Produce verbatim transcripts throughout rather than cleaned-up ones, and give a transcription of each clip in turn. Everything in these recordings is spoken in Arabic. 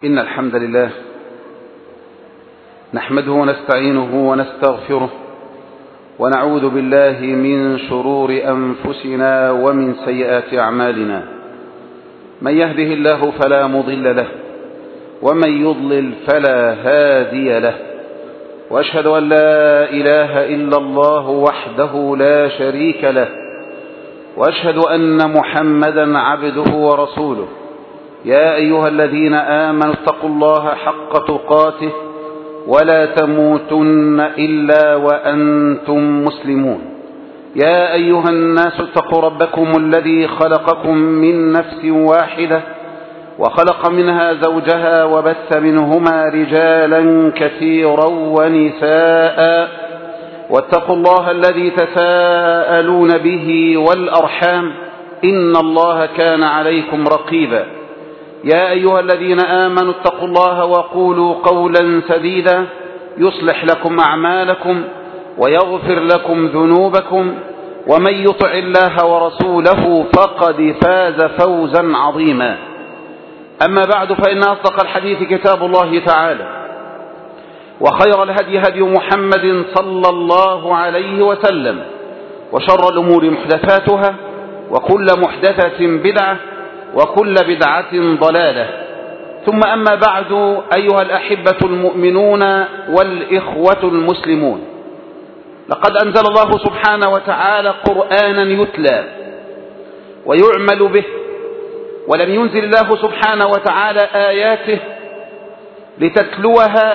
إن الحمد لله نحمده ونستعينه ونستغفره ونعوذ بالله من شرور أنفسنا ومن سيئات أعمالنا. من يهده الله فلا مضل له ومن يضلل فلا هادي له، وأشهد أن لا إله إلا الله وحده لا شريك له، وأشهد أن محمدا عبده ورسوله. يا أيها الذين آمنوا اتقوا الله حق تقاته ولا تموتن إلا وأنتم مسلمون. يا أيها الناس اتقوا ربكم الذي خلقكم من نفس واحدة وخلق منها زوجها وبث منهما رجالا كثيرا ونساء، واتقوا الله الذي تساءلون به والأرحام إن الله كان عليكم رقيبا. يا أيها الذين آمنوا اتقوا الله وقولوا قولا سديدا يصلح لكم أعمالكم ويغفر لكم ذنوبكم، ومن يطع الله ورسوله فقد فاز فوزا عظيما. أما بعد، فإن أصدق الحديث كتاب الله تعالى، وخير الهدي هدي محمد صلى الله عليه وسلم، وشر الأمور محدثاتها، وكل محدثة بدعة، وكل بدعة ضلالة. ثم أما بعد، أيها الأحبة المؤمنون والإخوة المسلمون، لقد أنزل الله سبحانه وتعالى قرآنا يتلى ويعمل به، ولم ينزل الله سبحانه وتعالى آياته لتتلوها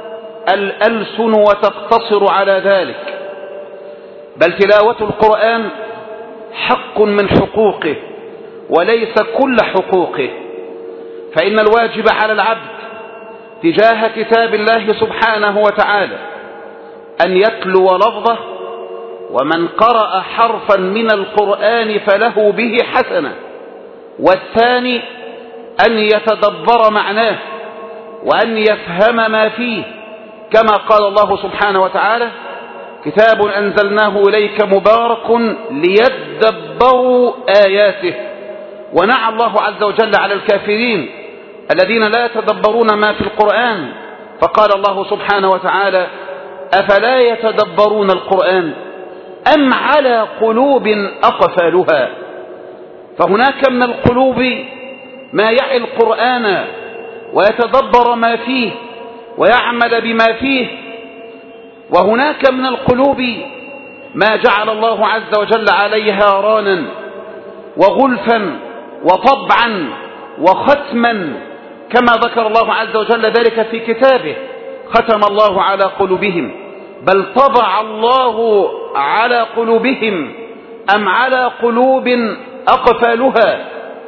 الألسن وتقتصر على ذلك، بل تلاوة القرآن حق من حقوقه وليس كل حقوقه. فإن الواجب على العبد تجاه كتاب الله سبحانه وتعالى أن يتلو لفظه، ومن قرأ حرفا من القرآن فله به حسنة، والثاني أن يتدبر معناه وأن يفهم ما فيه، كما قال الله سبحانه وتعالى: كتاب أنزلناه إليك مبارك ليدبروا آياته. ونعى الله عز وجل على الكافرين الذين لا يتدبرون ما في القرآن، فقال الله سبحانه وتعالى: أفلا يتدبرون القرآن أم على قلوب أقفالها. فهناك من القلوب ما يعي القرآن ويتدبر ما فيه ويعمل بما فيه، وهناك من القلوب ما جعل الله عز وجل عليها رانا وغلفا وطبعا وختما، كما ذكر الله عز وجل ذلك في كتابه: ختم الله على قلوبهم بل طبع الله على قلوبهم أم على قلوب أقفالها.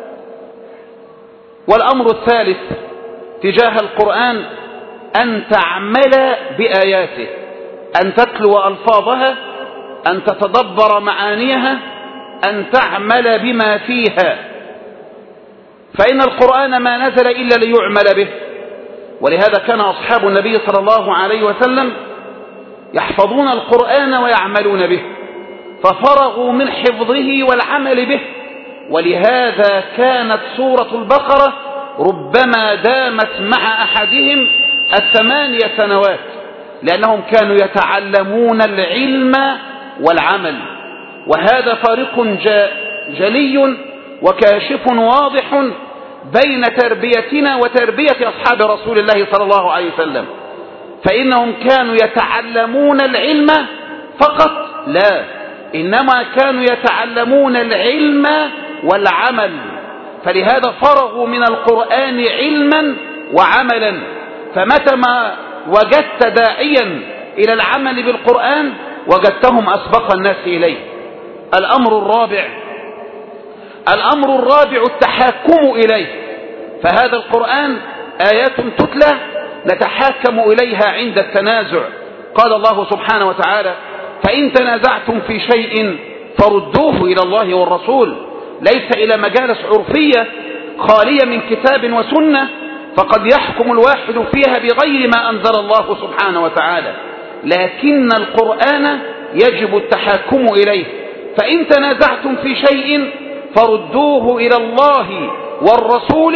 والأمر الثالث تجاه القرآن أن تعمل بآياته، أن تتلو ألفاظها، أن تتدبر معانيها، أن تعمل بما فيها. فإن القرآن ما نزل إلا ليعمل به، ولهذا كان أصحاب النبي صلى الله عليه وسلم يحفظون القرآن ويعملون به، ففرغوا من حفظه والعمل به. ولهذا كانت سورة البقرة ربما دامت مع أحدهم الثمانية سنوات، لأنهم كانوا يتعلمون العلم والعمل. وهذا فارق جلي وكاشف واضح بين تربيتنا وتربية أصحاب رسول الله صلى الله عليه وسلم، فإنهم كانوا يتعلمون العلم فقط؟ لا، إنما كانوا يتعلمون العلم والعمل. فلهذا فرغوا من القرآن علما وعملا. فمتى ما وجدت داعيا إلى العمل بالقرآن وجدتهم أسبق الناس إليه. الأمر الرابع الأمر الرابع التحاكم إليه. فهذا القرآن آيات تتلى نتحاكم إليها عند التنازع. قال الله سبحانه وتعالى: فإن تنازعتم في شيء فردوه إلى الله والرسول. ليس إلى مجالس عرفية خالية من كتاب وسنة، فقد يحكم الواحد فيها بغير ما أنزل الله سبحانه وتعالى، لكن القرآن يجب التحاكم إليه. فإن تنازعتم في شيء فردوه إلى الله والرسول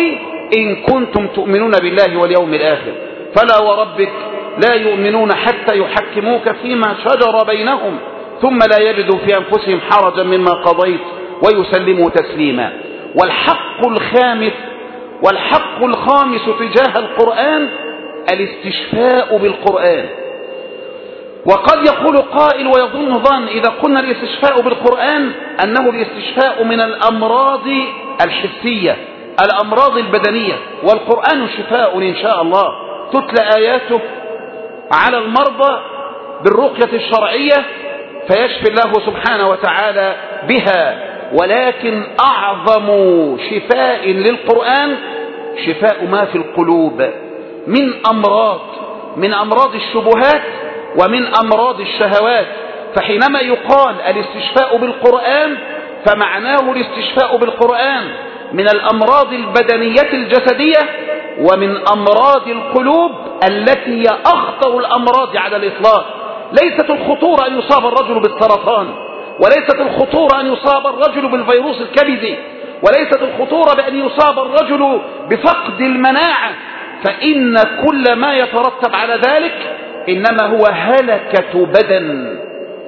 إن كنتم تؤمنون بالله واليوم الآخر. فلا وربك لا يؤمنون حتى يحكموك فيما شجر بينهم ثم لا يجدوا في أنفسهم حرجا مما قضيت ويسلموا تسليما. والحق الخامس والحق الخامس تجاه القرآن الاستشفاء بالقرآن. وقد يقول قائل ويظن ظن إذا قلنا الاستشفاء بالقرآن أنه الاستشفاء من الأمراض الحسية، الأمراض البدنية، والقرآن شفاء إن شاء الله، تتلى آياته على المرضى بالرقية الشرعية فيشفي الله سبحانه وتعالى بها. ولكن أعظم شفاء للقرآن شفاء ما في القلوب من أمراض من أمراض الشبهات ومن أمراض الشهوات. فحينما يقال الاستشفاء بالقرآن فمعناه الاستشفاء بالقرآن من الأمراض البدنية الجسدية ومن أمراض القلوب التي هي أخطر الأمراض على الإطلاق. ليست الخطورة أن يصاب الرجل بالسرطان، وليست الخطورة أن يصاب الرجل بالفيروس الكبدي، وليست الخطورة بأن يصاب الرجل بفقد المناعة، فإن كل ما يترتب على ذلك إنما هو هلكة بدن.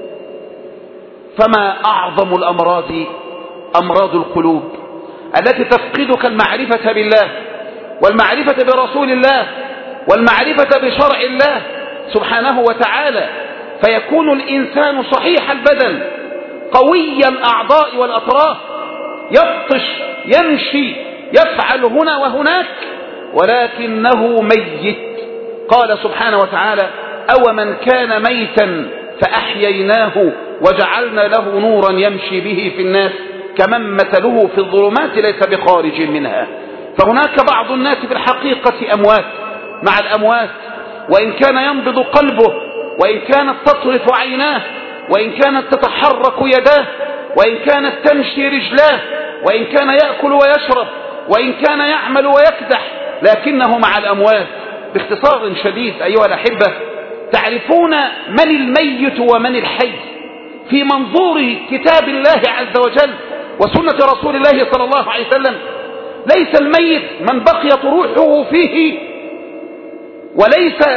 فما أعظم الأمراض أمراض القلوب التي تفقدك المعرفة بالله والمعرفة برسول الله والمعرفة بشرع الله سبحانه وتعالى، فيكون الإنسان صحيح البدن قوي الأعضاء والأطراف، يبطش يمشي يفعل هنا وهناك، ولكنه ميت. قال سبحانه وتعالى: أو من كان ميتا فأحييناه وجعلنا له نورا يمشي به في الناس كمن مثله في الظلمات ليس بخارج منها. فهناك بعض الناس في الحقيقة أموات مع الأموات، وإن كان ينبض قلبه، وإن كانت تطرف عيناه، وإن كانت تتحرك يداه، وإن كانت تمشي رجلاه، وإن كان يأكل ويشرب، وإن كان يعمل ويكدح، لكنه مع الأموات. باختصار شديد أيها الأحبة، تعرفون من الميت ومن الحي في منظور كتاب الله عز وجل وسنة رسول الله صلى الله عليه وسلم. ليس الميت من بقيت روحه فيه، وليس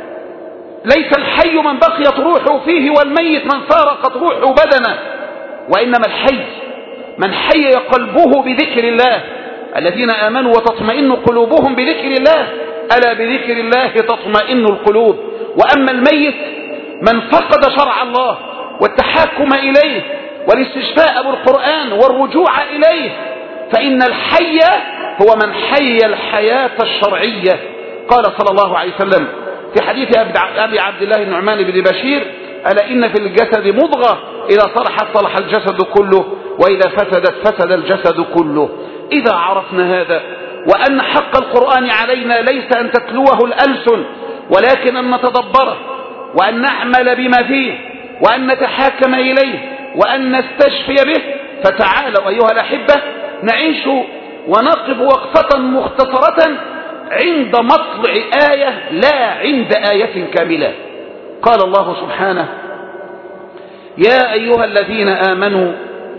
ليس الحي من بقيت روحه فيه، والميت من فارقت روحه بدنه، وإنما الحي من حي قلبه بذكر الله. الذين آمنوا وتطمئن قلوبهم بذكر الله، ألا بذكر الله تطمئن القلوب. وأما الميت من فقد شرع الله والتحاكم إليه والاستشفاء بالقرآن والرجوع إليه، فإن الحي هو من حي الحياة الشرعية. قال صلى الله عليه وسلم في حديث أبي عبد الله النعمان بن بشير: ألا إن في الجسد مضغة إذا صلحت صلح الجسد كله وإذا فسدت فسد الجسد كله. إذا عرفنا هذا وأن حق القرآن علينا ليس أن تتلوه الألسن، ولكن أن نتدبره وأن نعمل بما فيه وأن نتحاكم إليه وأن نستشفي به، فتعالوا أيها الأحبة نعيش ونقف وقفة مختصرة عند مطلع آية لا عند آية كاملة. قال الله سبحانه: يا أيها الذين آمنوا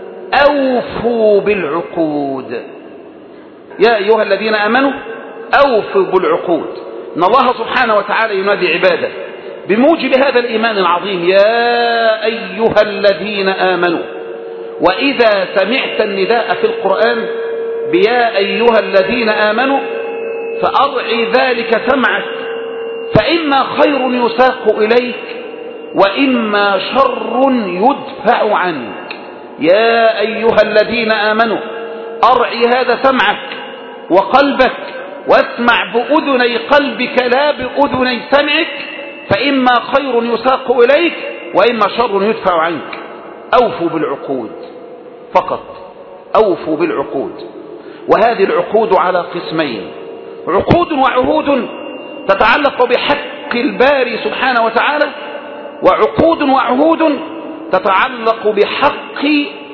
أوفوا بالعقود. يا أيها الذين آمنوا أوفوا بالعقود. إن الله سبحانه وتعالى ينادي عباده بموجب هذا الإيمان العظيم: يا أيها الذين آمنوا. وإذا سمعت النداء في القرآن بيا أيها الذين آمنوا فأرعي ذلك سمعك، فإما خير يساق إليك وإما شر يدفع عنك. يا أيها الذين آمنوا، أرعي هذا سمعك وقلبك، واسمع بأذني قلبك لا بأذني سمعك، فإما خير يساق إليك وإما شر يدفع عنك. أوفوا بالعقود فقط، أوفوا بالعقود. وهذه العقود على قسمين: عقود وعهود تتعلق بحق الباري سبحانه وتعالى، وعقود وعهود تتعلق بحق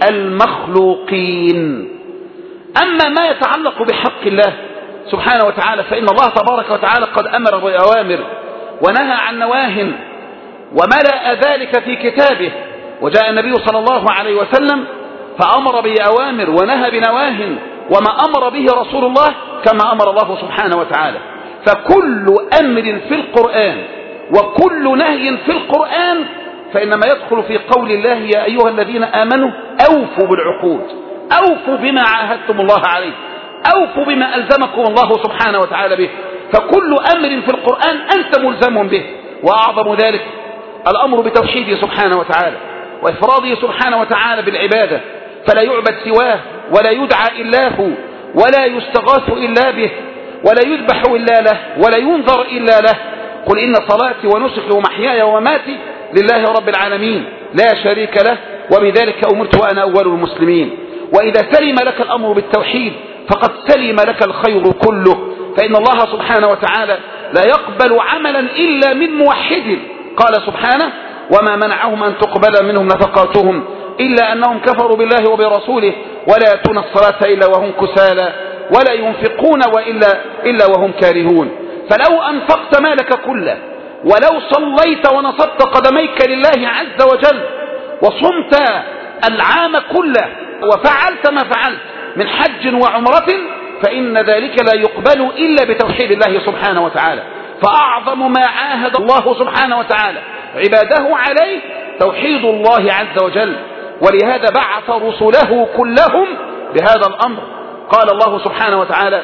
المخلوقين. أما ما يتعلق بحق الله سبحانه وتعالى فإن الله تبارك وتعالى قد أمر بأوامر ونهى عن نواه وملأ ذلك في كتابه، وجاء النبي صلى الله عليه وسلم فأمر بأوامر ونهى بنواه، وما أمر به رسول الله كما أمر الله سبحانه وتعالى. فكل أمر في القرآن وكل نهي في القرآن فإنما يدخل في قول الله يا أيها الذين آمنوا أوفوا بالعقود، أوفوا بما عاهدتم الله عليه، أوفوا بما ألزمكم الله سبحانه وتعالى به. فكل أمر في القرآن أنت ملزم به، وأعظم ذلك الأمر بتوحيده سبحانه وتعالى وإفراده سبحانه وتعالى بالعبادة، فلا يعبد سواه ولا يدعى إلا هو ولا يستغاث إلا به ولا يذبح إلا له ولا ينذر إلا له. قل إن صلاتي ونسكي ومحياي ومماتي لله رب العالمين لا شريك له وبذلك أمرت وأنا أول المسلمين. وإذا سلم لك الأمر بالتوحيد فقد سلم لك الخير كله، فإن الله سبحانه وتعالى لا يقبل عملا إلا من موحد. قال سبحانه وما منعهم أن تقبل منهم نفقاتهم إلا أنهم كفروا بالله وبرسوله ولا يأتون الصلاة إلا وهم كسالى ولا ينفقون وإلا إلا وهم كارهون. فلو أنفقت مالك كله ولو صليت ونصبت قدميك لله عز وجل وصمت العام كله وفعلت ما فعلت من حج وعمرة فإن ذلك لا يقبل إلا بتوحيد الله سبحانه وتعالى. فأعظم ما عاهد الله سبحانه وتعالى عباده عليه توحيد الله عز وجل، ولهذا بعث رسله كلهم بهذا الأمر. قال الله سبحانه وتعالى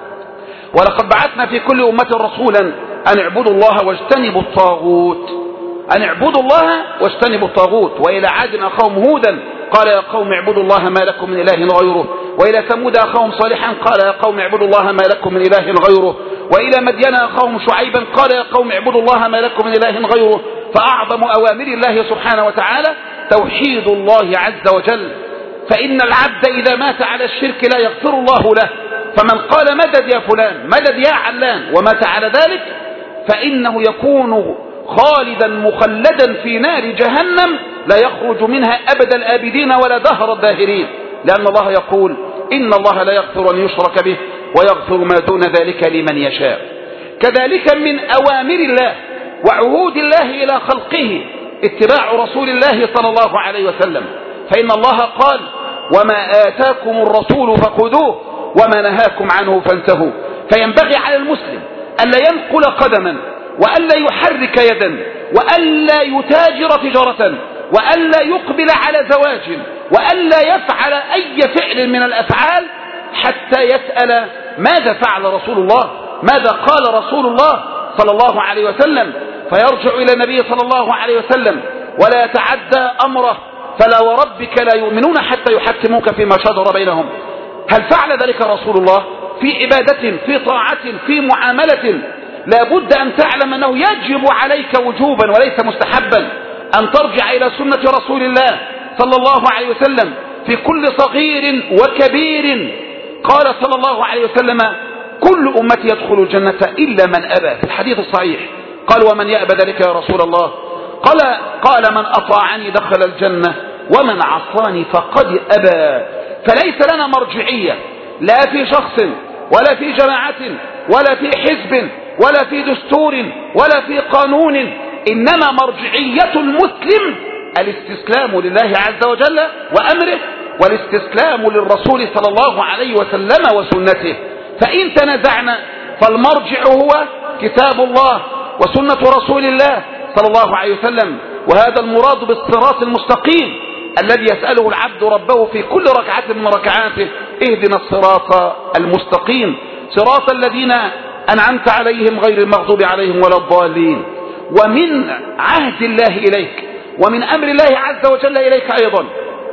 ولقد بعثنا في كل أمة رسولا أن اعبدوا الله واجتنبوا الطاغوت، أن اعبدوا الله واجتنبوا الطاغوت. وإلى عاد أخاهم هودا قال يا قوم اعبدوا الله ما لكم من إله غيره، وإلى ثمود أخاهم صالحا قال يا قوم اعبدوا الله ما لكم من إله غيره، وإلى مدين أخاهم شعيبا قال يا قوم اعبدوا الله ما لكم من إله غيره. فأعظم أوامر الله سبحانه وتعالى توحيد الله عز وجل، فإن العبد إذا مات على الشرك لا يغفر الله له، فمن قال مدد يا فلان مدد يا علان ومات على ذلك فإنه يكون خالدا مخلدا في نار جهنم لا يخرج منها أبد الآبدين ولا دهر الداهرين، لأن الله يقول إن الله لا يغفر أن يشرك به ويغفر ما دون ذلك لمن يشاء. كذلك من أوامر الله وعهود الله إلى خلقه اتباع رسول الله صلى الله عليه وسلم، فإن الله قال وما آتاكم الرسول فخذوه وما نهاكم عنه فانتهوا. فينبغي على المسلم ألا ينقل قدما وألا يحرك يدا وألا يتاجر تجارة وألا يقبل على زواج وألا يفعل أي فعل من الأفعال حتى يسأل ماذا فعل رسول الله، ماذا قال رسول الله صلى الله عليه وسلم، فيرجع إلى النبي صلى الله عليه وسلم ولا يتعدى أمره. فلا وربك لا يؤمنون حتى يحكموك فيما شجر بينهم. هل فعل ذلك رسول الله في عبادة في طاعة في معاملة؟ لا بد أن تعلم أنه يجب عليك وجوبا وليس مستحبا أن ترجع إلى سنة رسول الله صلى الله عليه وسلم في كل صغير وكبير. قال صلى الله عليه وسلم كل أمتي يدخل الجنة إلا من أبى، في الحديث الصحيح. قال ومن يأبى ذلك يا رسول الله؟ قال قال من أطاعني دخل الجنة ومن عصاني فقد أبى. فليس لنا مرجعية لا في شخص ولا في جماعة ولا في حزب ولا في دستور ولا في قانون، إنما مرجعية المسلم الاستسلام لله عز وجل وأمره والاستسلام للرسول صلى الله عليه وسلم وسنته. فإن تنازعنا فالمرجع هو كتاب الله وسنة رسول الله صلى الله عليه وسلم، وهذا المراد بالصراط المستقيم الذي يسأله العبد ربه في كل ركعة من ركعاته اهدنا الصراط المستقيم صراط الذين أنعمت عليهم غير المغضوب عليهم ولا الضالين. ومن عهد الله إليك ومن أمر الله عز وجل إليك أيضا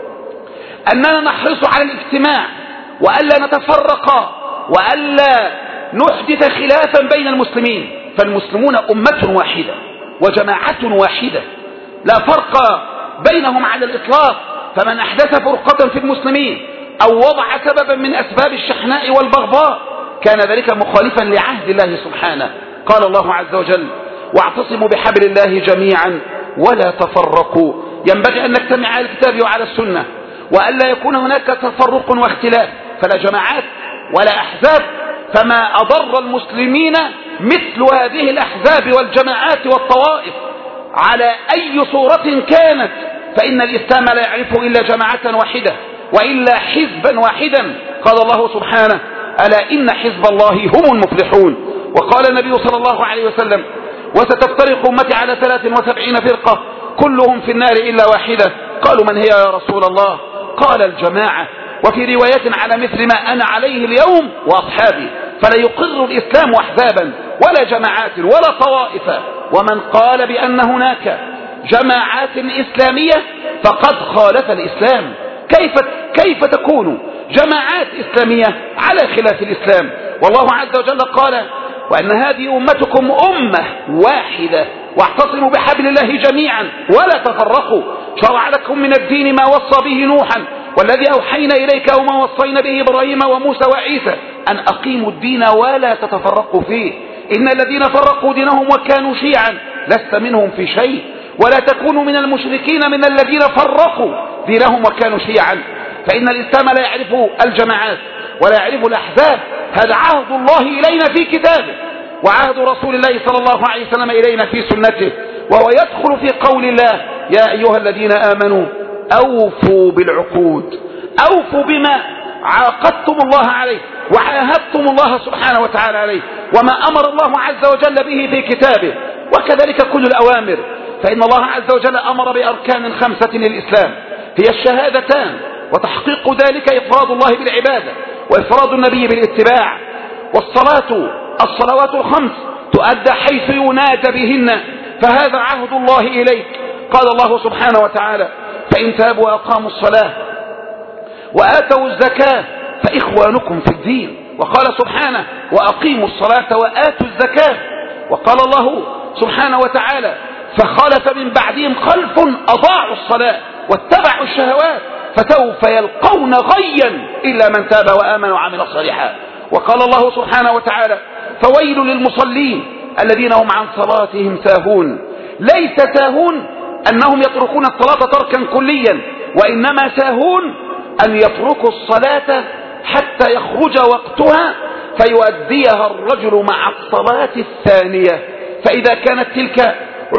أننا نحرص على الاجتماع وألا نتفرق وألا نحدث خلافا بين المسلمين، فالمسلمون أمة واحدة وجماعة واحدة لا فرق بينهم على الإطلاق. فمن أحدث فرقة في المسلمين أو وضع سببا من أسباب الشحناء والبغضاء كان ذلك مخالفا لعهد الله سبحانه. قال الله عز وجل واعتصموا بحبل الله جميعا ولا تفرقوا. ينبغي أن نجتمع على الكتاب وعلى السنة وألا يكون هناك تفرق واختلاف، فلا جماعات ولا أحزاب. فما أضر المسلمين مثل هذه الأحزاب والجماعات والطوائف على أي صورة كانت، فإن الإسلام لا يعرف إلا جماعة واحدة وإلا حزبا واحدا. قال الله سبحانه ألا إن حزب الله هم المفلحون. وقال النبي صلى الله عليه وسلم وستفترق أمتي على ثلاث وسبعين فرقة كلهم في النار إلا واحدة. قالوا من هي يا رسول الله؟ قال الجماعة، وفي رواية على مثل ما أنا عليه اليوم وأصحابي. فلا يقر الإسلام أحزابا ولا جماعات ولا طوائف. ومن قال بأن هناك جماعات إسلامية فقد خالف الإسلام. كيف, كيف تكون جماعات إسلامية على خلاف الإسلام؟ والله عز وجل قال وأن هذه أمتكم أمة واحدة واعتصموا بحبل الله جميعا ولا تفرقوا. شرع لكم من الدين ما وصى به نوحا والذي أوحينا إليك وما وصينا به إبراهيم وموسى وعيسى أن أقيموا الدين ولا تتفرقوا فيه. إن الذين فرقوا دينهم وكانوا شيعا لست منهم في شيء ولا تكونوا من المشركين من الذين فرقوا دينهم وكانوا شيعا. فإن الإسلام لا يعرف الجماعات ولا يعرف الأحزاب. هذا عهد الله إلينا في كتابه وعهد رسول الله صلى الله عليه وسلم إلينا في سنته. وهو يدخل في قول الله يا أيها الذين آمنوا أوفوا بالعقود. أوفوا بما عاقدتم الله عليه وعاهدتم الله سبحانه وتعالى عليه وما أمر الله عز وجل به في كتابه. وكذلك كل الأوامر. فإن الله عز وجل أمر بأركان خمسة للإسلام هي الشهادتان وتحقيق ذلك إفراد الله بالعبادة وإفراد النبي بالاتباع. والصلاة الصلوات الخمس تؤدى حيث ينادى بهن فهذا عهد الله إليك. قال الله سبحانه وتعالى فإن تابوا وأقاموا الصلاة وآتوا الزكاة فإخوانكم في الدين. وقال سبحانه وأقيموا الصلاة وآتوا الزكاة. وقال الله سبحانه وتعالى فخلف من بعدهم خلف أضاعوا الصلاة واتبعوا الشهوات فسوف يلقون غيا إلا من تاب وآمن وعمل صالحا. وقال الله سبحانه وتعالى فويل للمصلين الذين هم عن صلاتهم ساهون. ليس ساهون أنهم يتركون الصلاة تركا كليا وإنما ساهون أن يتركوا الصلاة حتى يخرج وقتها فيؤديها الرجل مع الصلاة الثانية. فإذا كانت تلك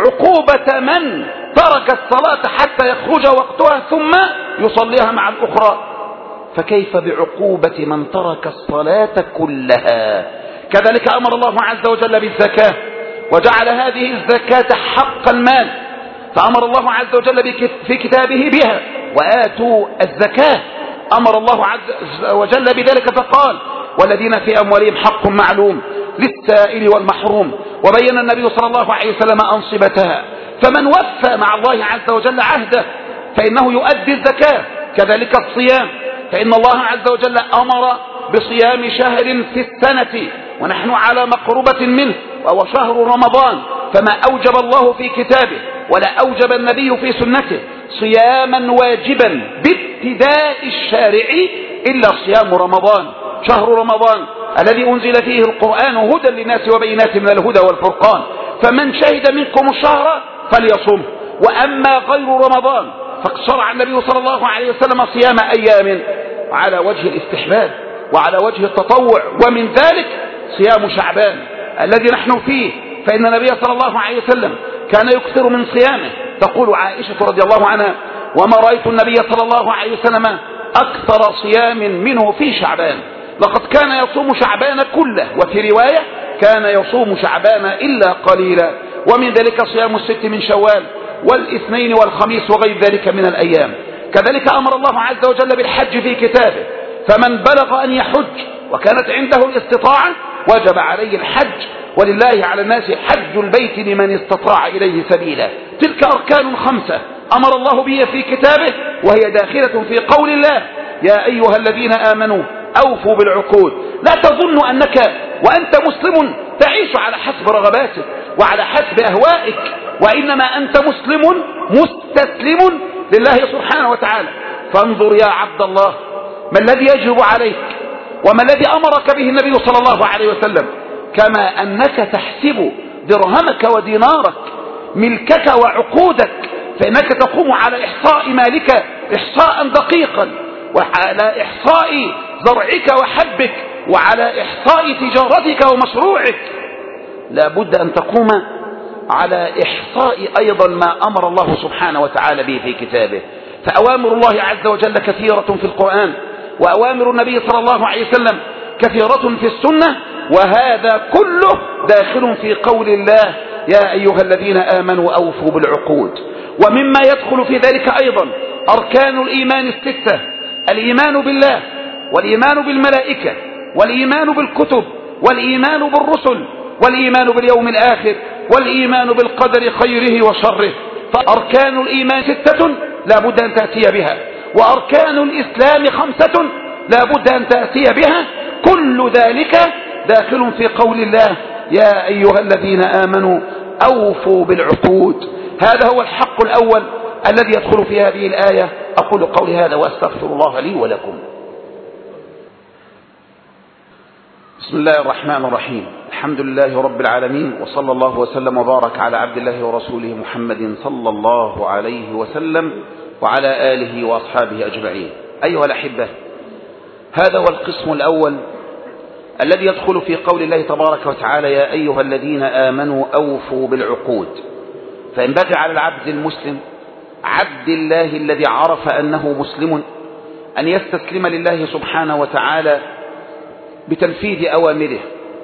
عقوبة من ترك الصلاة حتى يخرج وقتها ثم يصليها مع الأخرى فكيف بعقوبة من ترك الصلاة كلها؟ كذلك أمر الله عز وجل بالزكاة وجعل هذه الزكاة حق المال. فأمر الله عز وجل في كتابه بها وآتوا الزكاة. أمر الله عز وجل بذلك فقال والذين في أموالهم حق معلوم للسائل والمحروم. وبين النبي صلى الله عليه وسلم أنصبتها. فمن وفى مع الله عز وجل عهده فإنه يؤدي الزكاة. كذلك الصيام فإن الله عز وجل أمر بصيام شهر في السنة ونحن على مقربة منه وهو شهر رمضان. فما أوجب الله في كتابه ولا أوجب النبي في سنته صياما واجبا بابتداء الشارع إلا صيام رمضان شهر رمضان الذي أنزل فيه القرآن هدى للناس وبينات من الهدى والفرقان. فمن شهد منكم الشهر فليصم. وأما غير رمضان فقد شرع النبي صلى الله عليه وسلم صيام أيام على وجه الاستحباب وعلى وجه التطوع ومن ذلك صيام شعبان الذي نحن فيه. فإن النبي صلى الله عليه وسلم كان يكثر من صيامه. تقول عائشة رضي الله عنها وما رأيت النبي صلى الله عليه وسلم أكثر صيام منه في شعبان. لقد كان يصوم شعبان كله وفي رواية كان يصوم شعبان إلا قليلا. ومن ذلك صيام الست من شوال والاثنين والخميس وغير ذلك من الأيام. كذلك أمر الله عز وجل بالحج في كتابه. فمن بلغ أن يحج وكانت عنده الاستطاعة وجب عليه الحج ولله على الناس حج البيت لمن استطاع إليه سبيلا. تلك أركان خمسة أمر الله بها في كتابه وهي داخلة في قول الله يا أيها الذين آمنوا أوفوا بالعقود. لا تظن أنك وأنت مسلم تعيش على حسب رغباتك وعلى حسب أهوائك وإنما أنت مسلم مستسلم لله سبحانه وتعالى. فانظر يا عبد الله ما الذي يجب عليك وما الذي أمرك به النبي صلى الله عليه وسلم. كما أنك تحسب درهمك ودينارك ملكك وعقودك فإنك تقوم على إحصاء مالك إحصاء دقيقا وعلى إحصاء زرعك وحبك وعلى إحصاء تجارتك ومشروعك. لا بد أن تقوم على إحصاء أيضا ما أمر الله سبحانه وتعالى به في كتابه. فأوامر الله عز وجل كثيرة في القرآن وأوامر النبي صلى الله عليه وسلم كثيرة في السنة، وهذا كله داخل في قول الله يا أيها الذين آمنوا أوفوا بالعقود. ومما يدخل في ذلك أيضا أركان الإيمان الستة: الإيمان بالله، والإيمان بالملائكة، والإيمان بالكتب، والإيمان بالرسل، والإيمان باليوم الآخر، والإيمان بالقدر خيره وشره. فأركان الإيمان ستة لا بد أن تأتي بها، وأركان الإسلام خمسة لا بد أن تأتي بها. كل ذلك داخل في قول الله يا أيها الذين آمنوا أوفوا بالعقود. هذا هو الحق الأول الذي يدخل في هذه الآية. أقول قولي هذا وأستغفر الله لي ولكم. بسم الله الرحمن الرحيم. الحمد لله رب العالمين، وصلى الله وسلم وبارك على عبد الله ورسوله محمد صلى الله عليه وسلم وعلى آله وأصحابه أجمعين. أيها الأحبة، هذا هو القسم الأول الذي يدخل في قول الله تبارك وتعالى يا أيها الذين آمنوا أوفوا بالعقود. فينبغي على العبد المسلم عبد الله الذي عرف أنه مسلم أن يستسلم لله سبحانه وتعالى بتنفيذ أوامره،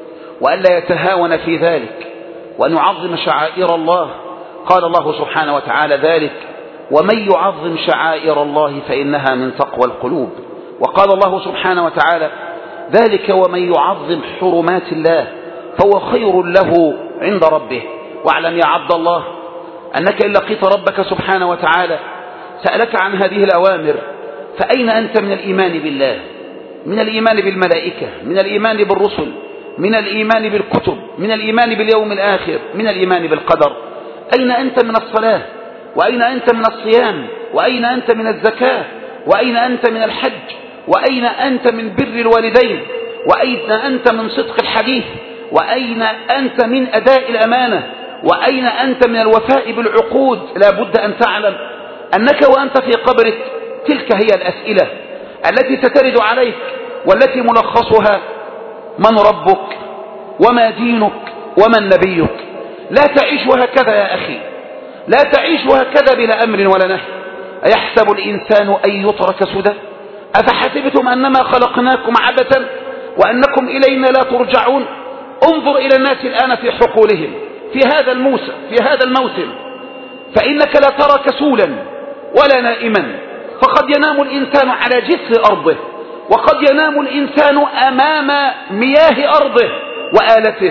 وألا يتهاون في ذلك، وأن يعظم شعائر الله. قال الله سبحانه وتعالى ذلك ومن يعظم شعائر الله فإنها من تقوى القلوب. وقال الله سبحانه وتعالى ذلك ومن يعظم حرمات الله فهو خير له عند ربه. واعلم يا عبد الله أنك إن لقيت ربك سبحانه وتعالى سألك عن هذه الأوامر، فأين أنت من الإيمان بالله، من الإيمان بالملائكة، من الإيمان بالرسل، من الإيمان بالكتب، من الإيمان باليوم الآخر، من الإيمان بالقدر؟ أين أنت من الصلاة؟ وأين أنت من الصيام؟ وأين أنت من الزكاة؟ وأين أنت من الحج؟ وأين أنت من بر الوالدين؟ وأين أنت من صدق الحديث؟ وأين أنت من أداء الأمانة؟ وأين أنت من الوفاء بالعقود؟ لا بد أن تعلم أنك وأنت في قبرك تلك هي الأسئلة التي سترد عليك، والتي ملخصها من ربك، وما دينك، ومن نبيك. لا تعيش هكذا يا أخي، لا تعيش هكذا بلا أمر ولا نهي. أيحسب الإنسان أن يترك سدى؟ أفحسبتم أنما خلقناكم عبثا وأنكم إلينا لا ترجعون؟ انظر إلى الناس الآن في حقولهم في هذا الموسم في هذا الموسم، فإنك لا ترى كسولا ولا نائما، فقد ينام الإنسان على جسر أرضه، وقد ينام الإنسان أمام مياه أرضه وآلته،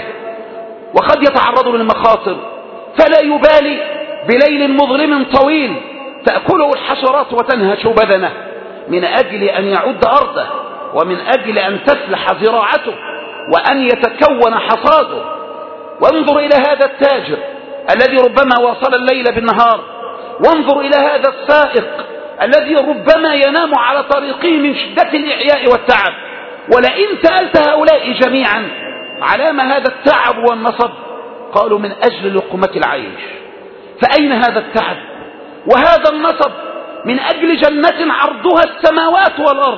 وقد يتعرض للمخاطر فلا يبالي بليل مظلم طويل تأكله الحشرات وتنهش بدنه من أجل أن يعد أرضه، ومن أجل أن تفلح زراعته، وأن يتكون حصاده. وانظر إلى هذا التاجر الذي ربما واصل الليل بالنهار، وانظر إلى هذا السائق الذي ربما ينام على طريقه من شدة الإعياء والتعب. ولئن سألت هؤلاء جميعا على ما هذا التعب والنصب، قالوا من أجل لقمة العيش. فأين هذا التعب وهذا النصب من أجل جنة عرضها السماوات والأرض؟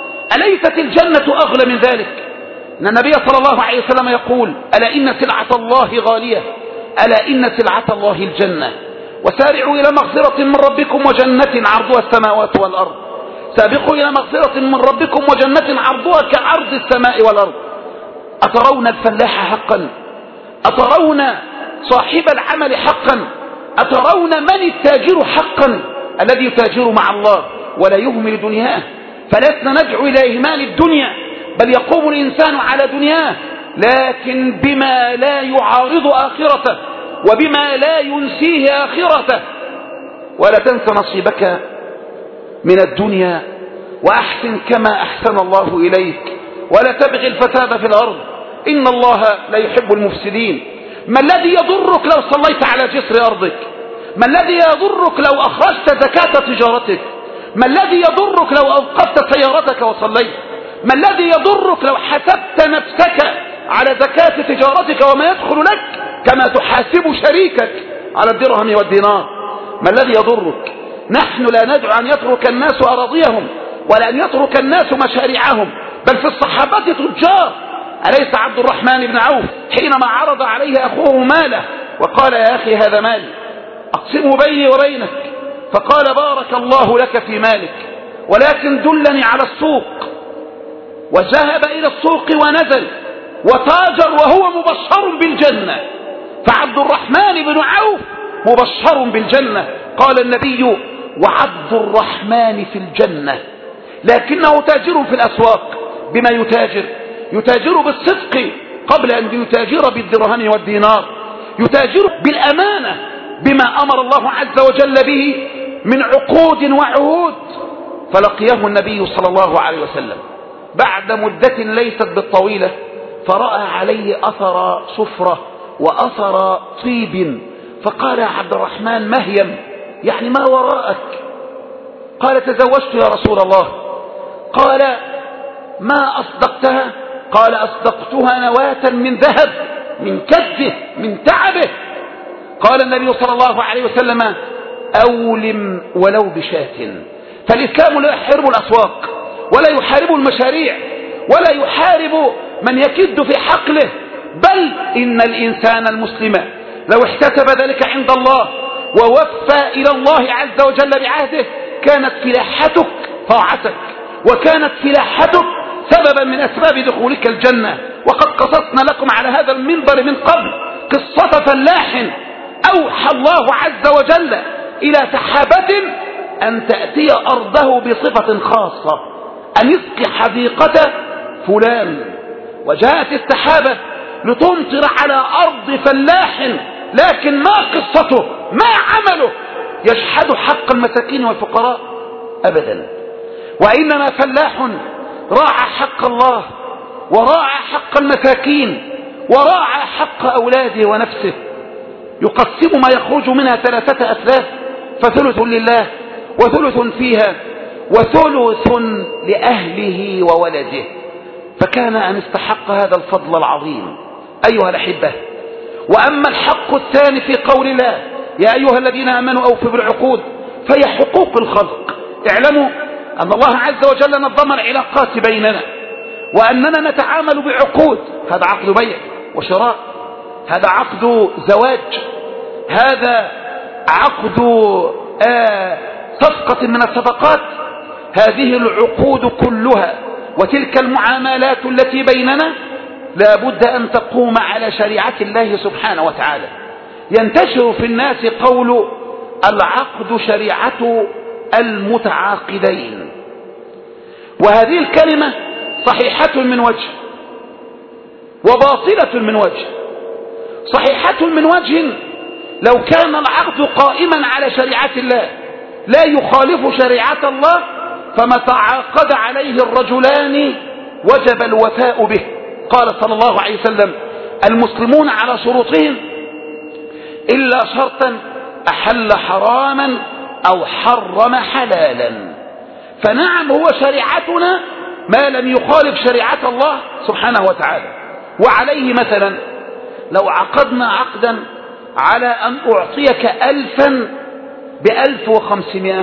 أليست الجنة أغلى من ذلك؟ إن النبي صلى الله عليه وسلم يقول ألا إن سلعة الله غالية، ألا إن سلعة الله الجنة، وسارعوا إلى مغفرة من ربكم وجنة عرضها السماوات والأرض. سابقوا إلى مغفرة من ربكم وجنة عرضها كعرض السماء والأرض. أترون الفلاح حقا؟ أترون صاحب العمل حقا؟ أترون من التاجر حقا الذي يتاجر مع الله ولا يهمل دنياه؟ فلسنا ندعو إلى إهمال الدنيا، بل يقوم الإنسان على دنياه لكن بما لا يعارض آخرته، وبما لا ينسيه آخرته. ولا تنس نصيبك من الدنيا، وأحسن كما أحسن الله إليك، ولا تبغي الفساد في الأرض، إن الله لا يحب المفسدين. ما الذي يضرك لو صليت على جسر أرضك؟ ما الذي يضرك لو أخرجت زكاة تجارتك؟ ما الذي يضرك لو أوقفت سيارتك وصليت؟ ما الذي يضرك لو حسبت نفسك على زكاة تجارتك وما يدخل لك كما تحاسب شريكك على الدرهم والدينار؟ ما الذي يضرك؟ نحن لا ندعو أن يترك الناس أراضيهم، ولا أن يترك الناس مشاريعهم، بل في الصحابة تجار. أليس عبد الرحمن بن عوف حينما عرض عليه أخوه ماله وقال يا أخي هذا مالي أقسمه بيني وبينك، فقال بارك الله لك في مالك، ولكن دلني على السوق. وذهب إلى السوق ونزل وتاجر وهو مبشر بالجنة. فعبد الرحمن بن عوف مبشر بالجنة. قال النبي: وعبد الرحمن في الجنة. لكنه تاجر في الأسواق. بما يتاجر؟ يتاجر بالصدق قبل أن يتاجر بالدرهم والدينار. يتاجر بالأمانة بما أمر الله عز وجل به من عقود وعهود. فلقيه النبي صلى الله عليه وسلم بعد مدة ليست بالطويلة، فرأى عليه أثر صفرة وأثر طيب، فقال: يا عبد الرحمن مهيم، يعني ما وراءك؟ قال: تزوجت يا رسول الله. قال: ما أصدقتها؟ قال: أصدقتها نواة من ذهب، من كده، من تعبه. قال النبي صلى الله عليه وسلم: أولم ولو بشاة. فالإسلام لا يحارب الأسواق، ولا يحارب المشاريع، ولا يحارب من يكد في حقله، بل إن الإنسان المسلم لو احتسب ذلك عند الله ووفى إلى الله عز وجل بعهده كانت فلاحتك طاعتك، وكانت فلاحتك سببا من أسباب دخولك الجنة. وقد قصصنا لكم على هذا المنبر من قبل قصة فلاح أوحى الله عز وجل إلى سحابة أن تأتي أرضه بصفة خاصة، أن يسقي حديقة فلان. وجاءت السحابة لتمطر على أرض فلاح، لكن ما قصته؟ ما عمله؟ يشحد حق المساكين والفقراء؟ أبدا. وإنما فلاح راعى حق الله، وراعى حق المساكين، وراعى حق أولاده ونفسه. يقسم ما يخرج منها ثلاثة أثلاث، فثلث لله، وثلث فيها، وثلث لأهله وولده. فكان أن استحق هذا الفضل العظيم أيها الأحبة. وأما الحق الثاني في قول الله: يا أيها الذين آمنوا أوفوا بالعقود، فهي حقوق الخلق. اعلموا أن الله عز وجل نظم العلاقات بيننا، وأننا نتعامل بعقود. هذا عقد بيع وشراء، هذا عقد زواج، هذا عقد آه صفقة من الصفقات. هذه العقود كلها وتلك المعاملات التي بيننا لا بد أن تقوم على شريعة الله سبحانه وتعالى. ينتشر في الناس قول العقد شريعة المتعاقدين، وهذه الكلمة صحيحة من وجه وباطلة من وجه. صحيحة من وجه: لو كان العقد قائما على شريعة الله لا يخالف شريعة الله، فما تعاقد عليه الرجلان وجب الوفاء به. قال صلى الله عليه وسلم: المسلمون على شروطهم إلا شرطا أحل حراما أو حرم حلالا. فنعم هو شريعتنا ما لم يخالف شريعة الله سبحانه وتعالى. وعليه مثلا لو عقدنا عقدا على أن أعطيك ألفا بألف وخمسمائة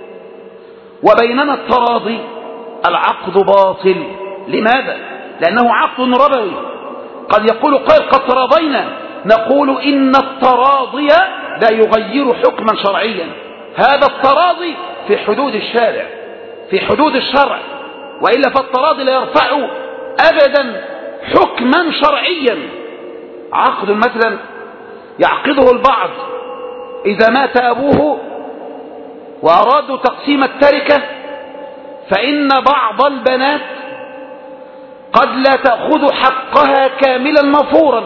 وبيننا التراضي، العقد باطل. لماذا؟ لأنه عقد ربوي. قد يقول قائل: قد تراضينا. نقول: إن التراضي لا يغير حكما شرعيا. هذا التراضي في حدود الشارع، في حدود الشرع، وإلا فالتراضي لا يرفع أبدا حكما شرعيا. عقد مثلا يعقده البعض إذا مات أبوه وأرادوا تقسيم التركة، فإن بعض البنات قد لا تأخذ حقها كاملا مفورا،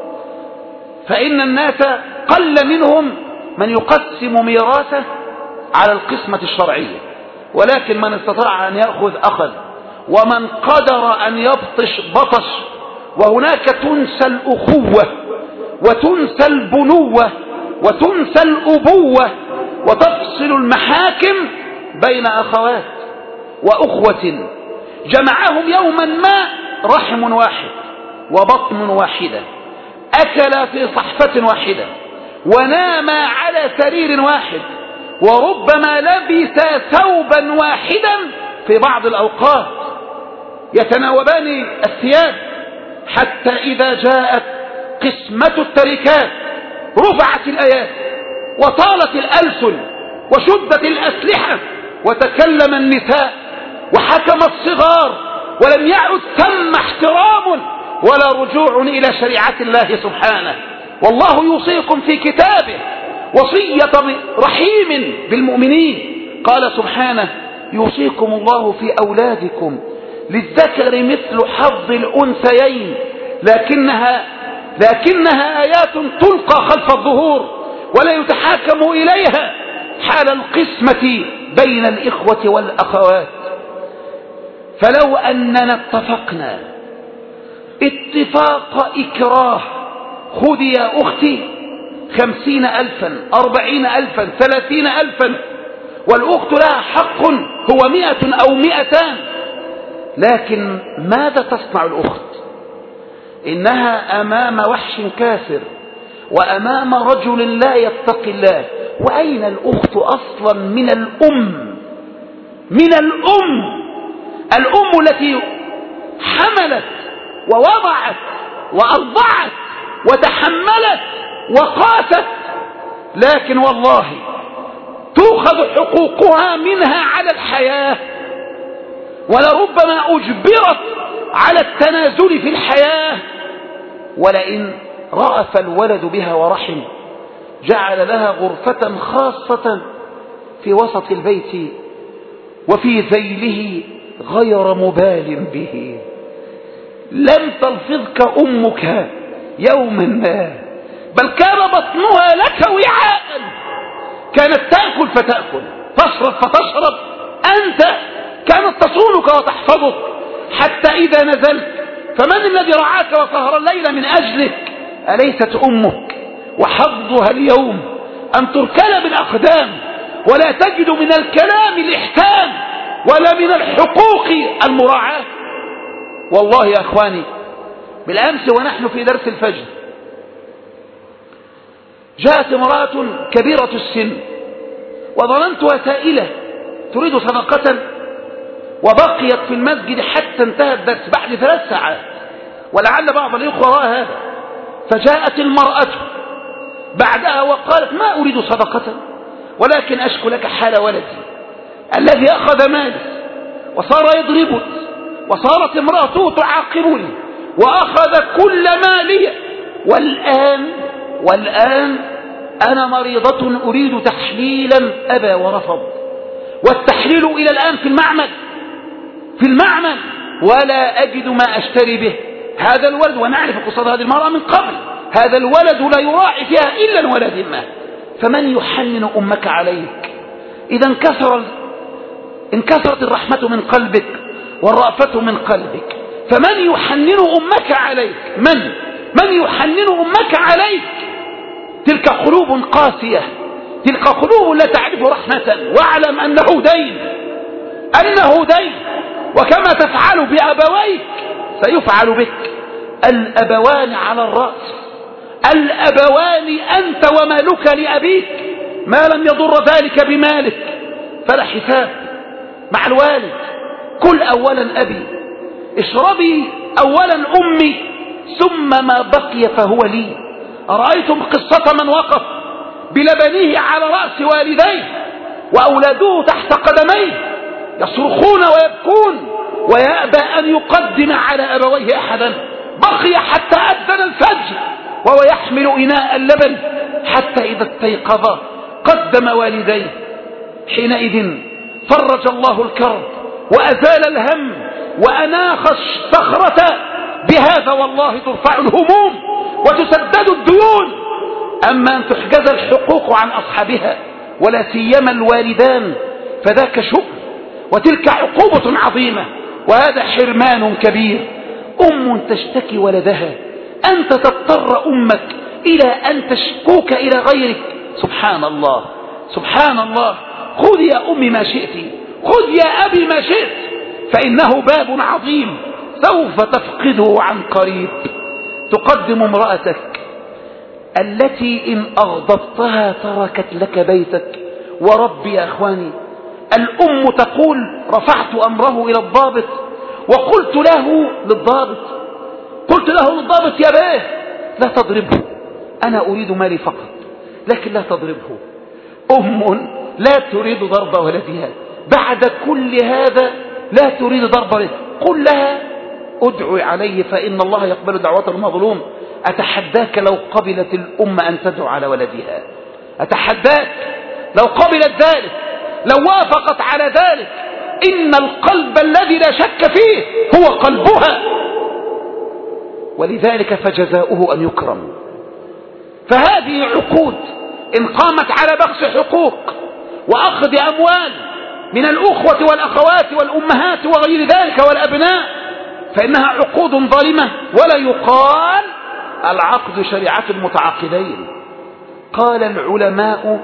فإن الناس قل منهم من يقسم ميراثه على القسمة الشرعية، ولكن من استطاع أن يأخذ أخذ، ومن قدر أن يبطش بطش. وهناك تنسى الأخوة، وتنسى البنوة، وتنسى الأبوة، وتفصل المحاكم بين أخوات وأخوة جمعهم يوما ما رحم واحد وبطن واحدة، أكلا في صحفة واحدة، وناما على سرير واحد، وربما لبسا ثوبا واحدا في بعض الأوقات، يتناوبان الثياب، حتى إذا جاءت قسمة التركات رفعت الآيات وطالت الألسن وشدت الأسلحة وتكلم النساء وحكم الصغار ولم يعد ثم احترام ولا رجوع إلى شريعة الله سبحانه. والله يوصيكم في كتابه وصية رحيم بالمؤمنين، قال سبحانه: يوصيكم الله في أولادكم للذكر مثل حظ الأنثيين، لكنها لكنها آيات تلقى خلف الظهور ولا يتحاكم إليها حال القسمة بين الإخوة والأخوات. فلو أننا اتفقنا اتفاق إكراه، خذي يا أختي خمسين ألفا، أربعين ألفا، ثلاثين ألفا، والأخت لها حق هو مئة أو مئتان، لكن ماذا تصنع الأخت؟ إنها أمام وحش كافر وأمام رجل لا يتقي الله. وأين الأخت أصلا من الأم؟ من الأم، الأم التي حملت ووضعت وأرضعت وتحملت وقاست، لكن والله تؤخذ حقوقها منها على الحياة، ولربما أجبرت على التنازل في الحياة. ولئن رأف الولد بها ورحم جعل لها غرفة خاصة في وسط البيت وفي ذيله غير مبال به. لم تلفظك أمك يوما ما، بل كان بطنها لك وعاء، كانت تأكل فتأكل، تشرب فتشرب، أنت كانت تصونك وتحفظك حتى إذا نزلت فمن الذي رعاك وسهر الليل من أجلك؟ أليست أمك؟ وحظها اليوم أن تركل بالأقدام ولا تجد من الكلام الإحكام ولا من الحقوق المراعاة. والله يا أخواني، بالأمس ونحن في درس الفجر جاءت امرأة كبيرة السن وظننتها سائلة تريد صدقة، وبقيت في المسجد حتى انتهى الدرس بعد ثلاث ساعات، ولعل بعض الإخوة رأى هذا. فجاءت المرأة بعدها وقالت: ما أريد صدقة، ولكن أشكو لك حال ولدي الذي أخذ مالي وصار يضربني، وصارت امرأته تعاقبني وأخذ كل مالي، والآن والآن أنا مريضة أريد تحليلا أبى ورفض، والتحليل إلى الآن في المعمل في المعمل ولا أجد ما أشتري به. هذا الولد، ونعرف قصة هذه المرأة من قبل، هذا الولد لا يراعي فيها إلا الولد ما، فمن يحنن أمك عليك؟ إذا انكسر انكسرت الرحمة من قلبك والرأفة من قلبك، فمن يحنن أمك عليك؟ من من يحنن أمك عليك؟ تلك قلوب قاسية، تلك قلوب لا تعرف رحمة. واعلم أنه دين، أنه دين، وكما تفعل بأبويك سيفعل بك. الأبوان على الرأس، الأبوان أنت ومالك لأبيك، ما لم يضر ذلك بمالك فلا حساب مع الوالد. كل أولا أبي، اشربي أولا أمي، ثم ما بقي فهو لي. أرأيتم قصة من وقف بلبنه على رأس والديه وأولاده تحت قدميه يصرخون ويبكون ويأبى أن يقدم على أبويه أحدا، بقي حتى أذن الفجر وهو يحمل إناء اللبن حتى إذا استيقظ قدم والديه. حينئذ فرج الله الكرب وأزال الهم وأناخ الصخرة. بهذا والله ترفع الهموم وتسدد الديون. أما أن تحجز الحقوق عن أصحابها ولا سيما الوالدان فذاك شؤم، وتلك عقوبة عظيمة، وهذا حرمان كبير. أم تشتكي ولدها، أنت تضطر أمك إلى أن تشكوك إلى غيرك. سبحان الله سبحان الله. خذ يا أمي ما شئت، خذ يا أبي ما شئت، فإنه باب عظيم سوف تفقده عن قريب. تقدم امرأتك التي إن أغضبتها تركت لك بيتك. وربي يا أخواني، الأم تقول: رفعت أمره إلى الضابط وقلت له للضابط قلت له للضابط يا بيه لا تضربه، أنا أريد مالي فقط، لكن لا تضربه. أم لا تريد ضرب ولدها، بعد كل هذا لا تريد ضرب ولدها. قل لها ادعو عليه فإن الله يقبل دعوة المظلوم. أتحداك لو قبلت الأمة أن تدعو على ولدها، أتحداك لو قبلت ذلك، لو وافقت على ذلك. إن القلب الذي لا شك فيه هو قلبها، ولذلك فجزاؤه أن يكرم. فهذه عقود إن قامت على بخس حقوق وأخذ أموال من الأخوة والأخوات والأمهات وغير ذلك والأبناء، فإنها عقود ظالمة، ولا يقال العقد شريعة المتعاقدين. قال العلماء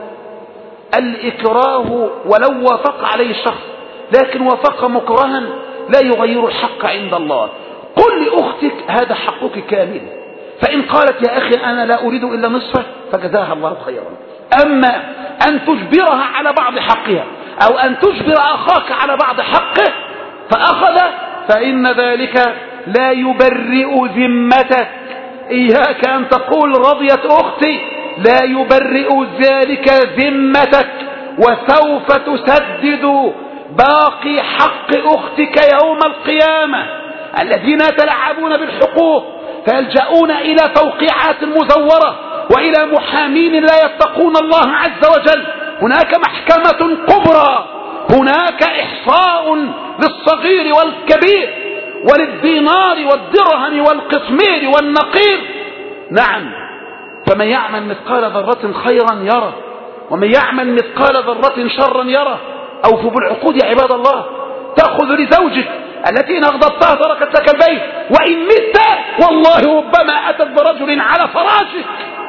الإكراه ولو وافق عليه الشخص، لكن وافق مكرها لا يغير الحق عند الله. قل لأختك هذا حقك كامل، فإن قالت يا أخي أنا لا أريد إلا نصفه فجزاها الله خيرا. أما أن تجبرها على بعض حقها أو أن تجبر أخاك على بعض حقه فأخذ، فإن ذلك لا يبرئ ذمتك. إياك أن تقول رضيت أختي، لا يبرئ ذلك ذمتك، وسوف تسدد باقي حق أختك يوم القيامة. الذين يتلاعبون بالحقوق فيلجؤون إلى توقيعات مزورة وإلى محامين لا يتقون الله عز وجل. هناك محكمة كبرى، هناك إحصاء للصغير والكبير وللدينار والدرهم والقطمير والنقير. نعم، فمن يعمل مثقال ذرة خيرا يره، ومن يعمل مثقال ذرة شرا يره. أوفوا بالعقود يا عباد الله. تأخذ لزوجك التي إن أغضبتها تركت لك البيت، وإن مت والله ربما أتت برجل على فراشك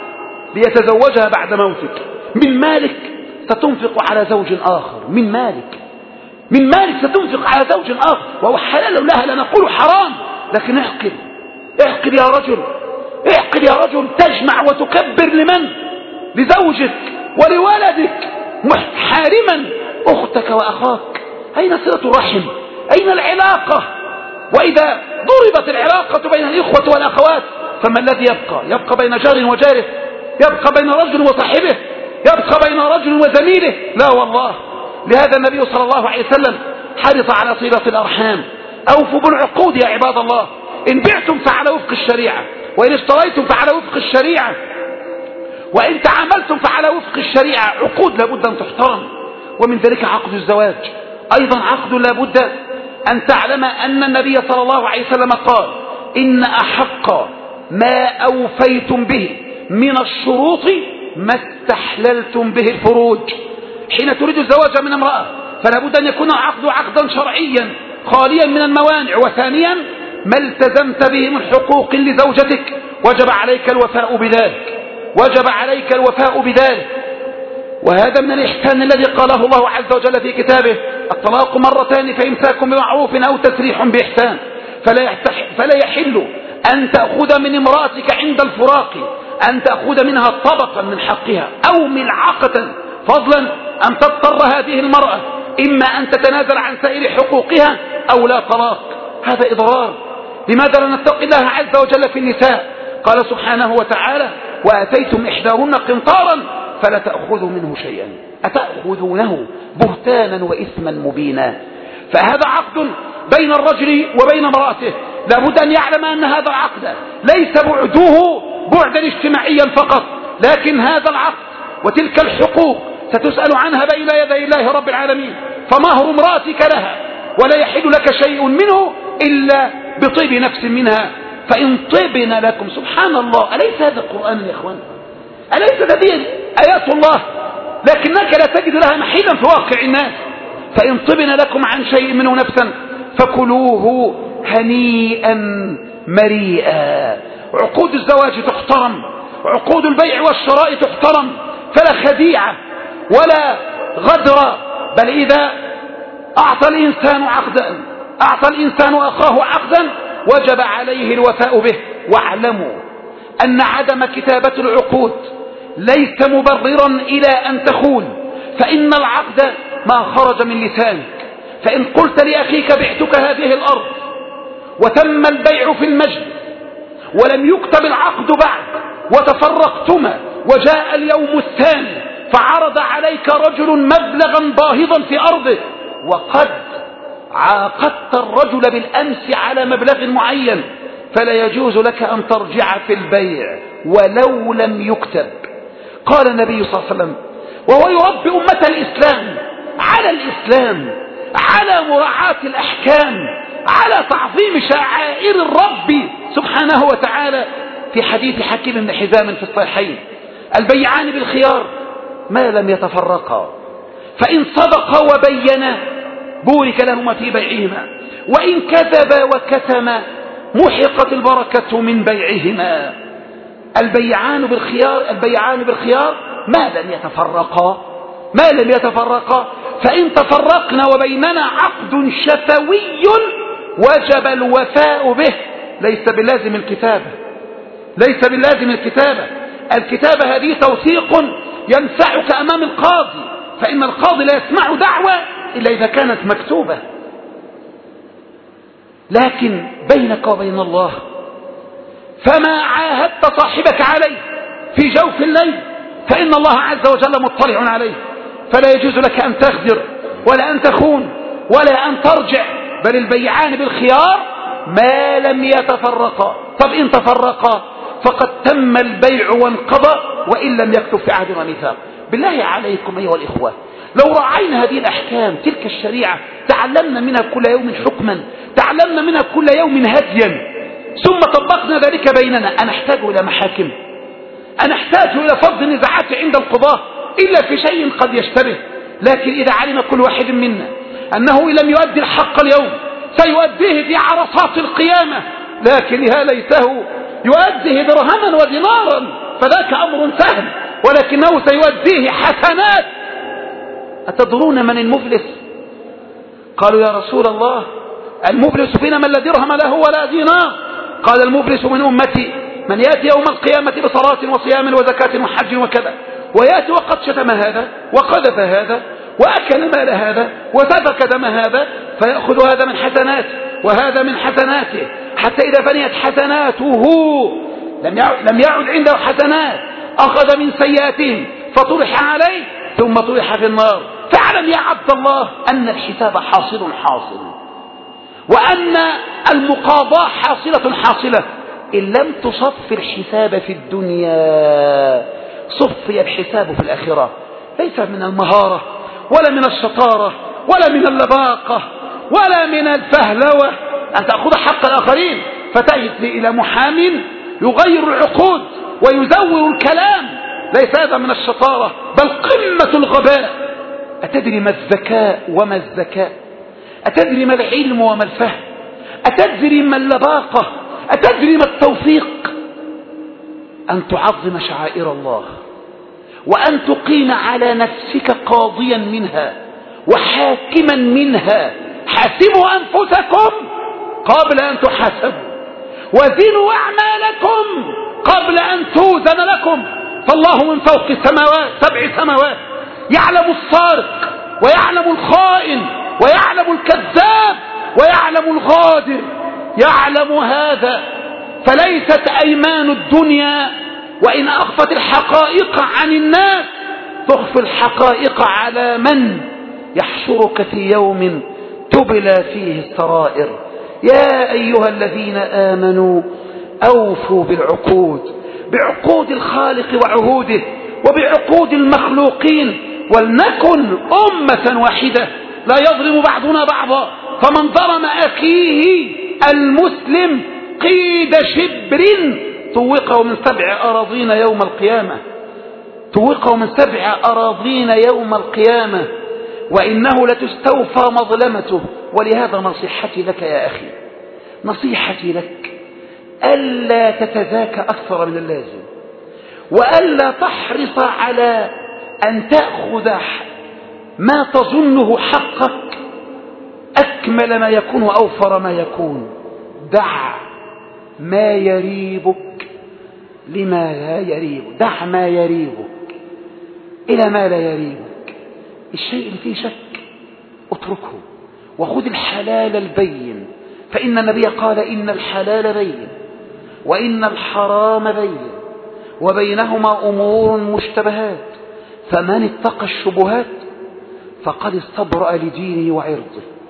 ليتزوجها بعد موتك. من مالك ستنفق على زوج آخر، من مالك من مالك ستنفق على زوج آخر، وهو حلال لها، لا نقول حرام، لكن اعقل اعقل يا رجل، اعقل يا رجل. تجمع وتكبر لمن؟ لزوجك ولولدك، حارما أختك وأخاك. أين صلة الرحم؟ أين العلاقة؟ وإذا ضربت العلاقة بين الإخوة والأخوات فما الذي يبقى؟ يبقى بين جار وجاره، يبقى بين رجل وصاحبه، يبقى بين رجل وزميله؟ لا والله. لهذا النبي صلى الله عليه وسلم حرص على صلة الأرحام. أوفوا بالعقود يا عباد الله. إن بعتم فعلى وفق الشريعة، وإن اشتريتم فعلى وفق الشريعة، وإن تعاملتم فعلى وفق الشريعة. عقود لابد أن تحترم، ومن ذلك عقد الزواج أيضا عقد لابد أن تعلم أن النبي صلى الله عليه وسلم قال إن أحق ما أوفيتم به من الشروط ما استحللتم به الفروج. حين تريد الزواج من امرأة فلا بد أن يكون العقد عقدا شرعيا خاليا من الموانع، وثانيا ما التزمت به من حقوق لزوجتك وجب عليك الوفاء بذلك، وجب عليك الوفاء بذلك. وهذا من الإحسان الذي قاله الله عز وجل في كتابه: الطلاق مرتان فإمساك بمعروف أو تسريح بإحسان. فلا, فلا يحل أن تأخذ من امرأتك عند الفراق أن تأخذ منها طبقا من حقها أو ملعقة، فضلا أن تضطر هذه المرأة إما أن تتنازل عن سائر حقوقها أو لا طلاق. هذا إضرار. لماذا لا نتقي الله عز وجل في النساء؟ قال سبحانه وتعالى: وآتيتم إحداهن قنطارا فلا تأخذوا منه شيئا أتأخذونه بهتانا وإثما مبينا. فهذا عقد بين الرجل وبين امرأته، لابد أن يعلم أن هذا العقد ليس بعده بعدا اجتماعيا فقط، لكن هذا العقد وتلك الحقوق ستسأل عنها بين يدي الله رب العالمين. فمهر امرأتك لها، ولا يحل لك شيء منه إلا بطيب نفس منها، فإن طبن لكم. سبحان الله، أليس هذا القرآن يا إخوان؟ أليس هذه آيات الله؟ لكنك لا تجد لها محيلا في واقع الناس. فإن طبن لكم عن شيء منه نفسا فكلوه هنيئا مريئا. عقود الزواج تحترم، عقود البيع والشراء تحترم، فلا خديعة ولا غدر، بل إذا أعطى الإنسان عقدا أعطى الإنسان أخاه عقدا وجب عليه الوفاء به. واعلموا أن عدم كتابة العقود ليس مبررا إلى أن تخون، فإن العقد ما خرج من لسانك. فإن قلت لأخيك بعتك هذه الأرض وتم البيع في المجلس ولم يكتب العقد بعد وتفرقتما، وجاء اليوم الثاني فعرض عليك رجل مبلغا باهظا في أرضه، وقد عاقدت الرجل بالأمس على مبلغ معين فلا يجوز لك أن ترجع في البيع ولو لم يكتب. قال النبي صلى الله عليه وسلم وهو يربي أمة الإسلام على الإسلام، على مراعاة الأحكام، على تعظيم شعائر الرب سبحانه وتعالى، في حديث حكيم بن حزام في الصحيحين: البيعان بالخيار ما لم يتفرقا، فإن صدقا وبينا بورك لهما في بيعهما، وإن كذبا وكتما محقت البركة من بيعهما. البيعان بالخيار البيعان بالخيار ما لم يتفرقا ما لم يتفرقا فإن تفرقنا وبيننا عقد شفوي وجب الوفاء به. ليس باللازم الكتابة ليس باللازم الكتابة الكتابة هذه توثيق ينفعك أمام القاضي، فإن القاضي لا يسمع دعوة إلا إذا كانت مكتوبة. لكن بينك وبين الله فما عاهدت صاحبك عليه في جوف الليل فإن الله عز وجل مطلع عليه، فلا يجوز لك أن تغدر ولا أن تخون ولا أن ترجع، بل البيعان بالخيار ما لم يتفرقا. طب إن تفرقا فقد تم البيع وانقضى وإن لم يكتب في عهد وميثاق. بالله عليكم أيها الإخوة، لو رعينا هذه الأحكام تلك الشريعة تعلمنا منها كل يوم حكما، تعلمنا منها كل يوم هديا، ثم طبقنا ذلك بيننا، أنا أحتاج إلى محاكم، أنا أحتاج إلى فض النزاعات عند القضاة إلا في شيء قد يشتبه. لكن إذا علم كل واحد منا أنه إن لم يؤدي الحق اليوم سيؤديه في عرصات القيامة، لكن يا ليته يؤديه درهما ودينارا فذاك أمر سهل، ولكنه سيؤديه حسنات. أتدرون من المفلس؟ قالوا يا رسول الله المفلس فينا من لا درهم له ولا دينار. قال المفلس من أمتي من يأتي يوم القيامة بصلاة وصيام وزكاة وحج وكذا، ويأتي وقد شتم هذا وقذف هذا وأكل مال هذا وسفك دم هذا، فيأخذ هذا من حسناته وهذا من حسناته، حتى إذا فنيت حسناته لم يعد, لم يعد عنده حسنات، أخذ من سيئاتهم فطرح عليه ثم طرح في النار. فاعلم يا عبد الله أن الحساب حاصل حاصل، وأن المقاضاة حاصلة حاصلة. إن لم تصف الحساب في الدنيا صفي الحساب في الآخرة. ليس من المهارة ولا من الشطارة ولا من اللباقة ولا من الفهلوة أن تأخذ حق الآخرين فتأتي إلى محام يغير العقود ويزور الكلام. ليس هذا من الشطارة بل قمة الغباء. أتدري ما الذكاء وما الذكاء؟ أتدري ما العلم وما الفهم؟ أتدري ما اللباقة؟ أتدري ما التوفيق؟ أن تعظم شعائر الله، وأن تقيم على نفسك قاضيا منها وحاكما منها. حاسبوا أنفسكم قبل أن تحاسبوا، وزنوا أعمالكم قبل أن توزن لكم. فالله من فوق السماوات سبع سماوات يعلم السارق ويعلم الخائن ويعلم الكذاب ويعلم الغادر، يعلم هذا. فليست أيمان الدنيا وإن أخفت الحقائق عن الناس تخفي الحقائق على من يحشرك في يوم تبلى فيه السرائر. يا أيها الذين آمنوا أوفوا بالعقود، بعقود الخالق وعهوده وبعقود المخلوقين، ولنكن أمة واحدة لا يظلم بعضنا بعضا. فمن ظلم أخيه المسلم قيد شبر طوقه من سبع أراضين يوم القيامة طوقه من سبع أراضين يوم القيامة وإنه لتستوفى مظلمته. ولهذا نصيحتي لك يا أخي، نصيحتي لك ألا تتذاكى أكثر من اللازم، وألا تحرص على أن تأخذ ما تظنه حقك أكمل ما يكون وأوفر ما يكون. دع ما يريبك لما لا يريبك، دع ما يريبك إلى ما لا يريبك. الشيء اللي فيه شك اتركه وخذ الحلال البين، فإن النبي قال إن الحلال بين وإن الحرام بين وبينهما أمور مشتبهات، فمن اتقى الشبهات فقد استبرأ لدينه وعرضه.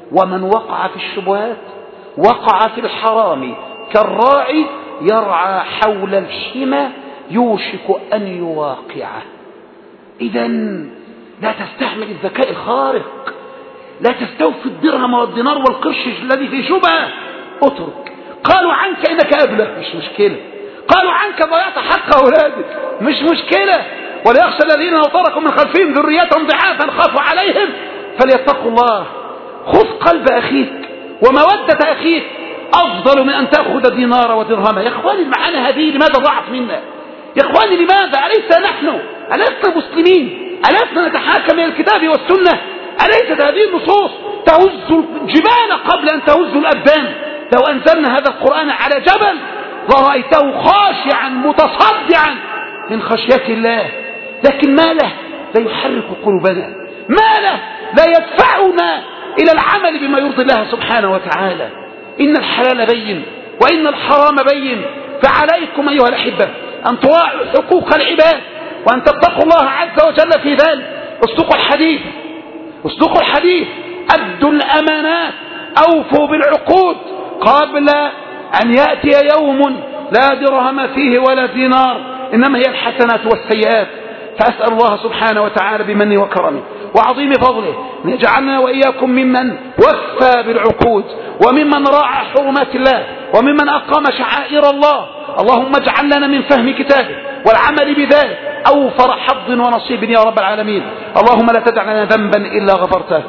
ومن وقع في الشبهات وقع في الحرام كالراعي يرعى حول الحمى يوشك أن يواقعه. إذا لا تستعمل الذكاء الخارق، لا تستوفي الدرهم والدينار والقرش الذي في شبهة، اترك. قالوا عنك إنك أبله، مش مشكلة. قالوا عنك ضيعت حق أولادك، مش مشكلة. وليخشى الذين لو تركوا من خلفهم ذريتهم ضعافا خافوا عليهم فليتقوا الله. خذ قلب أخيك ومودة أخيك أفضل من أن تأخذ دينار ودرهما. يا إخواني المعاني هذه لماذا ضاعت منا؟ يا إخواني لماذا؟ أليس نحن ألسنا مسلمين؟ ألسنا نتحاكم إلى الكتاب والسنة؟ أليست هذه النصوص تهز الجبال قبل أن تهز الأبدان؟ لو أنزلنا هذا القرآن على جبل لرأيته خاشعا متصدعا من خشية الله، لكن ما له لا يحرك قلوبنا، ما له لا يدفعنا إلى العمل بما يرضي الله سبحانه وتعالى. إن الحلال بين وإن الحرام بين، فعليكم أيها الأحبة أن تراعوا حقوق العباد وأن تتقوا الله عز وجل في ذلك. اصدقوا الحديث، اصدقوا الحديث، أدوا الأمانات، أوفوا بالعقود قبل أن يأتي يوم لا درهم فيه ولا دينار، إنما هي الحسنات والسيئات. فأسأل الله سبحانه وتعالى بمنه وكرمه وعظيم فضله أن يجعلنا وإياكم ممن وفى بالعقود وممن راعى حرمات الله وممن أقام شعائر الله. اللهم اجعل لنا من فهم كتابه والعمل بذلك أوفر حظ ونصيب يا رب العالمين. اللهم لا تدع لنا ذنبا إلا غفرته.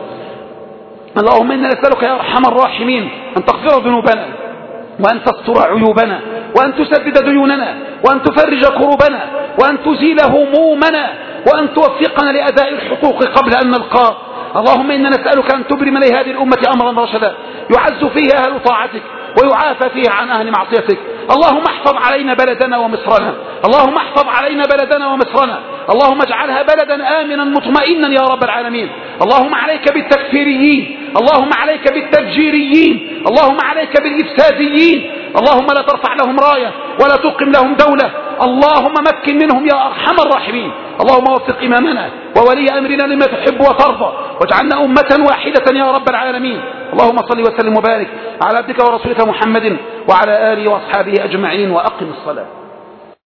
اللهم إنا نسألك يا أرحم الراحمين أن تغفر ذنوبنا وأن تستر عيوبنا وأن تسدد ديوننا وأن تفرج كروبنا وأن تزيل همومنا وأن توفقنا لأداء الحقوق قبل أن نلقاك. اللهم إنا نسألك أن تبرم لهذه الأمة أمرا رشدا يعز فيه أهل طاعتك ويعافى فيه عن أهل معصيتك. اللهم احفظ علينا بلدنا ومصرنا، اللهم احفظ علينا بلدنا ومصرنا، اللهم اجعلها بلدا آمنا مطمئنا يا رب العالمين. اللهم عليك بالتكفيريين، اللهم عليك بالتفجيريين، اللهم عليك بالإفساديين، اللهم لا ترفع لهم راية ولا تقم لهم دولة. اللهم مكن منهم يا أرحم الراحمين. اللهم وفق إمامنا وولي أمرنا لما تحب وترضى واجعلنا أمة واحدة يا رب العالمين. اللهم صل وسلم وبارك على عبدك ورسولك محمد وعلى آله وأصحابه أجمعين وأقم الصلاة.